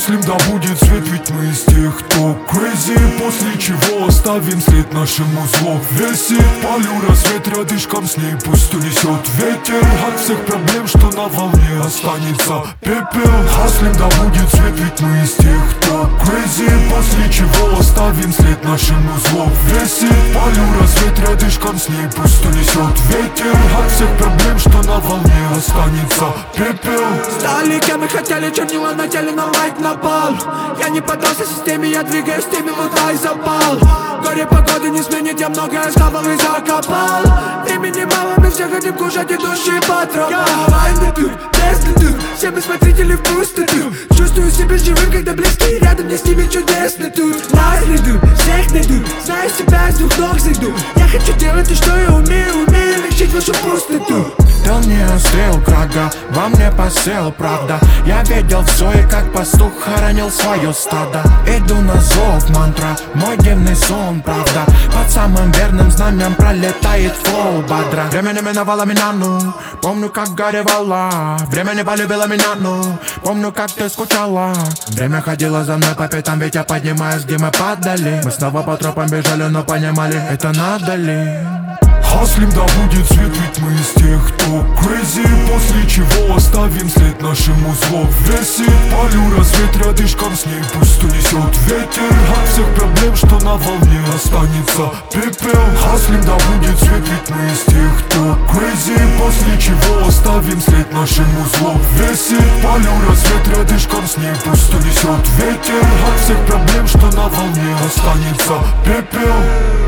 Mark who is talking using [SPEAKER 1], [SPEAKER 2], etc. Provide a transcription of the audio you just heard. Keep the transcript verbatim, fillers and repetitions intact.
[SPEAKER 1] Хаслим, да будет свет, ведь мы из тех, кто crazy. После чего оставим след нашему злу. Весит, полю рассвет рядышком с ней, пусть унесет ветер от всех проблем, что на волне останется пепел. Хаслим, да будет свет, ведь мы из тех, кто crazy. После чего оставим след нашему злу. Весит, полю рассвет рядышком с ней, пусть унесет ветер от всех проблем, что на волне останется пепел.
[SPEAKER 2] Стали кем мы хотели, чернила на теле, на лайк напал. Я не поддался системе, я двигаюсь теми, вода и запал. Горе погоды не сменит, я многое с головы закопал. Времени мало, мы все хотим кушать идущие по тропам. Войны тур, тесты тур, все мы смотрители в пустоту. Чувствую себя живым, когда близкие рядом, мне с ними чудесный тур. Нас найду, всех найду, знаю себя, с двух ног зайду. Я хочу делать то, что я умею, умею лечить вашу пустоту.
[SPEAKER 3] Дал мне стрел крага, во мне посел правда. Я видел все и как пастух хоронил свое стадо. Иду на зов, мантра, мой дивный сон, правда. Под самым верным знаменем пролетает флоу бодро. Время не миновало меня, ну, помню, как горевала. Время не полюбило меня, ну, помню, как ты скучала. Время ходило за мной по пятам, ведь я поднимаюсь, где мы падали. Мы снова по тропам бежали, но понимали, это надо ли.
[SPEAKER 1] Хаслим, да будет свет, ведь мы из тех, кто crazy. После чего оставим след нашему злу. Весит, полю рассвет рядышком с ней, пусть унесет ветер от всех проблем, что на волне останется пепел. Хаслим, да будет свет, ведь мы из тех, кто crazy. После чего оставим след нашему злу. Весит, полю рассвет рядышком с ней, пусть унесет ветер от всех проблем, что на волне останется пепел.